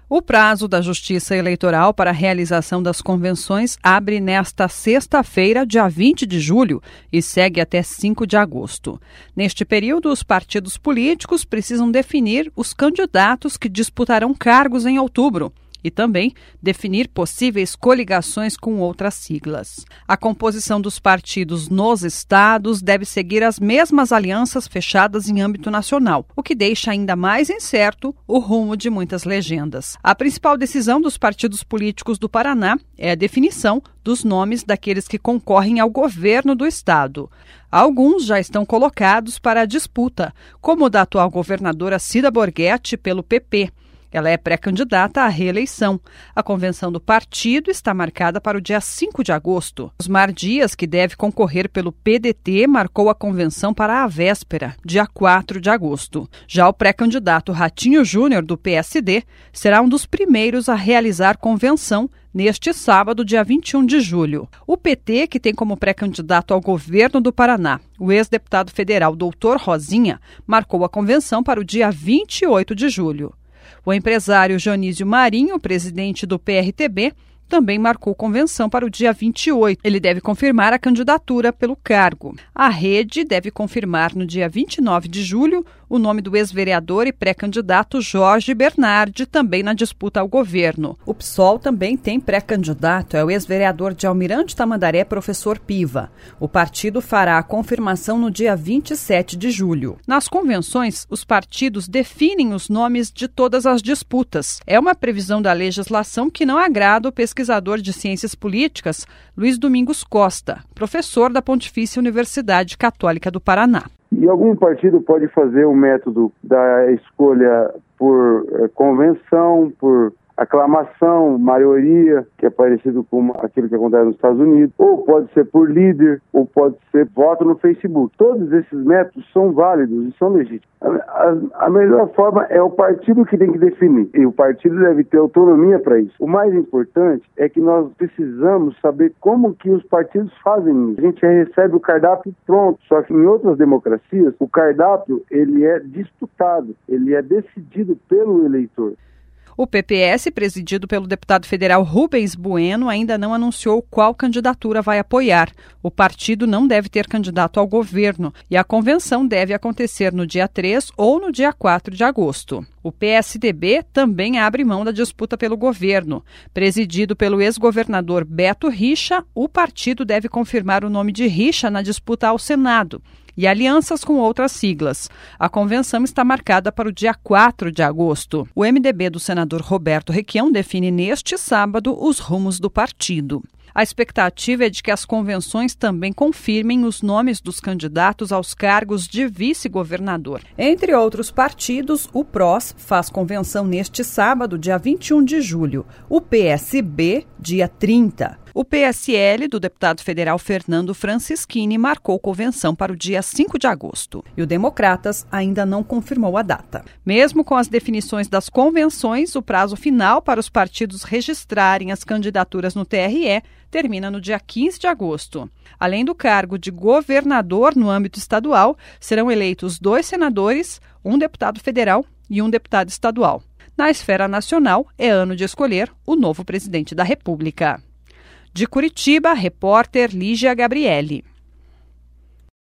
O prazo da Justiça Eleitoral para a realização das convenções abre nesta sexta-feira, dia 20 de julho, e segue até 5 de agosto. Neste período, os partidos políticos precisam definir os candidatos que disputarão cargos em outubro e também definir possíveis coligações com outras siglas. A composição dos partidos nos estados deve seguir as mesmas alianças fechadas em âmbito nacional, o que deixa ainda mais incerto o rumo de muitas legendas. A principal decisão dos partidos políticos do Paraná é a definição dos nomes daqueles que concorrem ao governo do estado. Alguns já estão colocados para a disputa, como o da atual governadora Cida Borghetti pelo PP. Ela é pré-candidata à reeleição. A convenção do partido está marcada para o dia 5 de agosto. Osmar Dias, que deve concorrer pelo PDT, marcou a convenção para a véspera, dia 4 de agosto. Já o pré-candidato Ratinho Júnior, do PSD, será um dos primeiros a realizar convenção neste sábado, dia 21 de julho. O PT, que tem como pré-candidato ao governo do Paraná o ex-deputado federal Dr. Rosinha, marcou a convenção para o dia 28 de julho. O empresário Dionísio Marinho, presidente do PRTB, também marcou convenção para o dia 28. Ele deve confirmar a candidatura pelo cargo. A Rede deve confirmar no dia 29 de julho o nome do ex-vereador e pré-candidato Jorge Bernardi, também na disputa ao governo. O PSOL também tem pré-candidato, é o ex-vereador de Almirante Tamandaré, professor Piva. O partido fará a confirmação no dia 27 de julho. Nas convenções, os partidos definem os nomes de todas as disputas. É uma previsão da legislação que não agrada o pesquisador de ciências políticas, Luiz Domingos Costa, professor da Pontifícia Universidade Católica do Paraná. E algum partido pode fazer o método da escolha por convenção, por aclamação, maioria, que é parecido com aquilo que acontece nos Estados Unidos, ou pode ser por líder, ou pode ser voto no Facebook. Todos esses métodos são válidos e são legítimos. A melhor forma é o partido que tem que definir, e o partido deve ter autonomia para isso. O mais importante é que nós precisamos saber como que os partidos fazem isso. A gente recebe o cardápio pronto, só que em outras democracias, o cardápio ele é disputado, ele é decidido pelo eleitor. O PPS, presidido pelo deputado federal Rubens Bueno, ainda não anunciou qual candidatura vai apoiar. O partido não deve ter candidato ao governo e a convenção deve acontecer no dia 3 ou no dia 4 de agosto. O PSDB também abre mão da disputa pelo governo. Presidido pelo ex-governador Beto Richa, o partido deve confirmar o nome de Richa na disputa ao Senado e alianças com outras siglas. A convenção está marcada para o dia 4 de agosto. O MDB do senador Roberto Requião define neste sábado os rumos do partido. A expectativa é de que as convenções também confirmem os nomes dos candidatos aos cargos de vice-governador. Entre outros partidos, o PROS faz convenção neste sábado, dia 21 de julho. O PSB, dia 30. O PSL, do deputado federal Fernando Francischini, marcou convenção para o dia 5 de agosto. E o Democratas ainda não confirmou a data. Mesmo com as definições das convenções, o prazo final para os partidos registrarem as candidaturas no TRE termina no dia 15 de agosto. Além do cargo de governador no âmbito estadual, serão eleitos 2 senadores, um deputado federal e um deputado estadual. Na esfera nacional, é ano de escolher o novo presidente da República. De Curitiba, repórter Lígia Gabriele.